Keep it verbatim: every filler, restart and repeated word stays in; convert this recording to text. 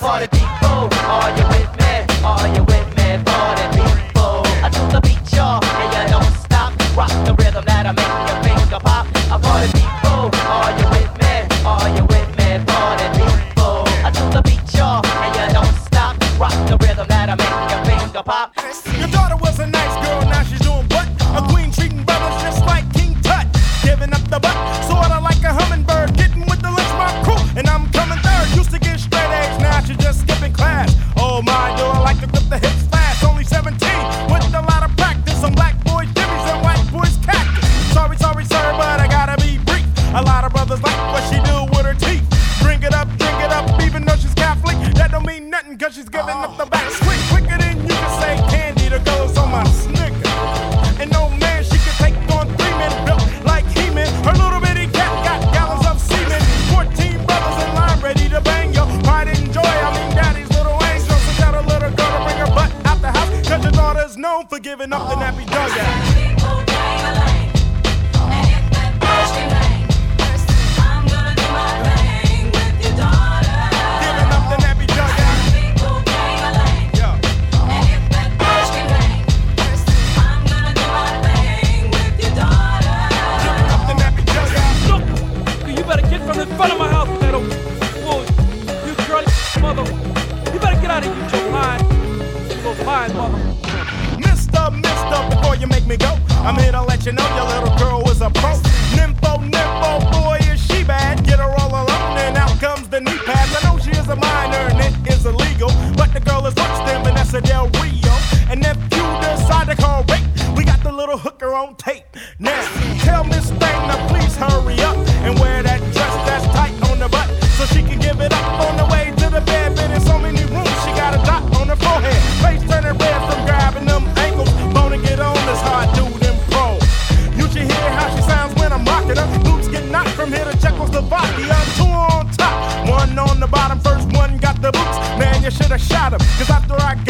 party people, are you with me? Are you with me? Party people, I do the beat, y'all, and you don't stop. Rock the rhythm that'll make your finger pop. I party people, are you with me? Are you with me? Party people, I do the beat, y'all, and you don't stop. Rock the rhythm that'll make your finger pop. Your daughter was a nice girl, now she's doing what? A queen treating brothers just like King Tut, giving up the butt, sorta like a hummingbird, getting with the lynch mob crew, and I'm coming third. Used to get straight A's, now she's just skipping class. Oh my, do I like to grip the hips fast? Only seventeen, with a lot of practice on black boys' jimmies and white boys' cactus. Sorry, sorry, sir, but I gotta be brief. A lot of brothers like what she do with her teeth. Drink it up, drink it up, even though she's Catholic. That don't mean nothing, cause she's giving up the back sweet. Quicker than you can say candy, the girl's on my snicker. And no man, she can take on three men built like He-Man. Her little bitty cat got gallons of semen. Fourteen brothers in line ready to bang yo. Pride and joy, I mean daddy's little angel. So tell a little girl to bring her butt out the house, cause your daughter's known for giving up the nappy dog out. In front of my house with that old bull, you girl, mother. You better get out of here, get your mind. You go fine, mother. Mister, mister, before you make me go, I'm here to let you know your little girl was a pro. Nympho, nympho, boy, is she bad? Get her all alone, and out comes the knee pads. I know she is a minor, and it is illegal, but the girl is worse than Vanessa Del Rio. And if you decide to call rape, we got the little hooker on tape. Now, tell Miss Thing to please hurry up and wear that dress that's tight on the butt, so she can give it up on the way to the bed. But in so many rooms, she got a dot on her forehead. Face turning red from grabbing them ankles. Bone to get on this hard dude in pro. You should hear how she sounds when I'm rocking her. Boots get knocked from here to Czechoslovakia. Two on top, one on the bottom. First one got the boots. Man, you should have shot him, cause after I got